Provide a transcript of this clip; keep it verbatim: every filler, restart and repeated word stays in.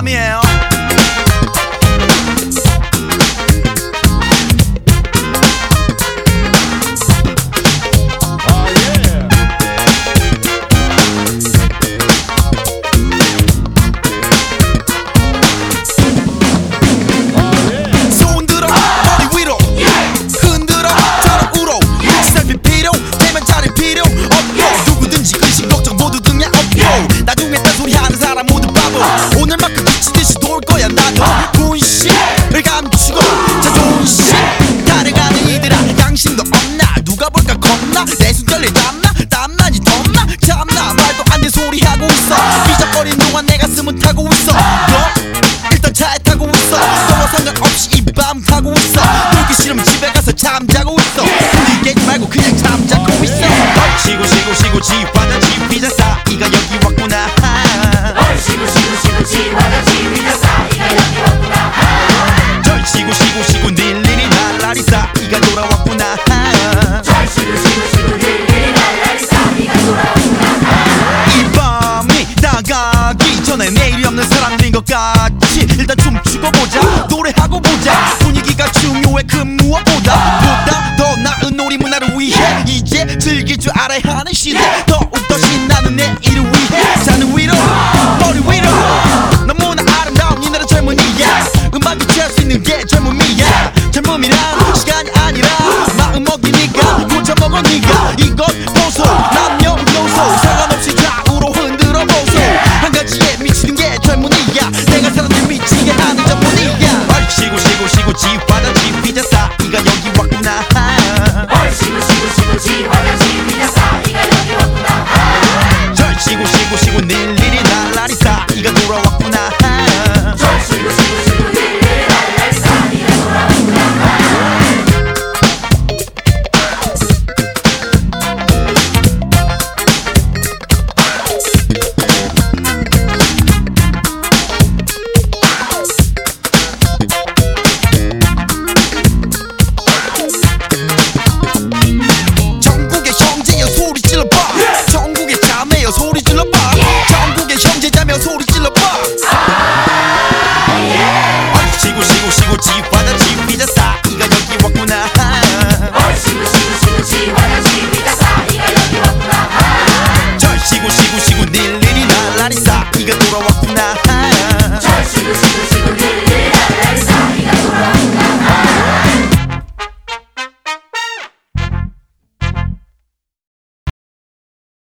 밤이에요. 나중에 딴소리 하는 사람 모두 바보. 오늘만큼 미치듯이 돌 거야 나도. 분신을 감추고 자존심 타령하는 이들아, 양심도 없나? 누가 볼까 겁나? 내 숨결에 땀나? 땀나니 덥나? 참나 말도 안 되는 소리 하고 있어. 삐적거리는 동안 내 가슴은 타고 있어. 너 일단 차에 타고 있어. 너와 상관없이 이 밤 타고 있어. 놀기 싫으면 집에 가서 잠자고 있어. 흔들리지 말고 그냥 잠자고 있어. 쉬고 쉬고 쉬고 지화자 지휘자 싸이가 여기 왔구나. 쉬고 쉬고 쉬고 지화자 지휘자 싸이가 여기 왔구나. 절 쉬고 쉬고 쉬고 닐리리 날라리 싸이가 돌아왔구나. 절 쉬고 쉬고 쉬고 닐리리 날라리 싸이가 돌아왔구나. 이 밤이 나가기 전에 내일이 없는 사람들인 것 같지. 일단 춤추고 보자, 노래하고 보자. 분위기가 중요해 그 무엇보다. 보다 더 나은 우리 문화를 위해 이제 즐길 줄 알아야 하는 시대. 더욱더 신나는 내일을 위해 사는 위로 머리 위로. 너무나 아름다운 이 나라 젊은이야. 음악이 취할 수 있는 게 젊음이야. 젊음이란 시간이 아니라 마음 먹이니까 고쳐먹어 네가 이것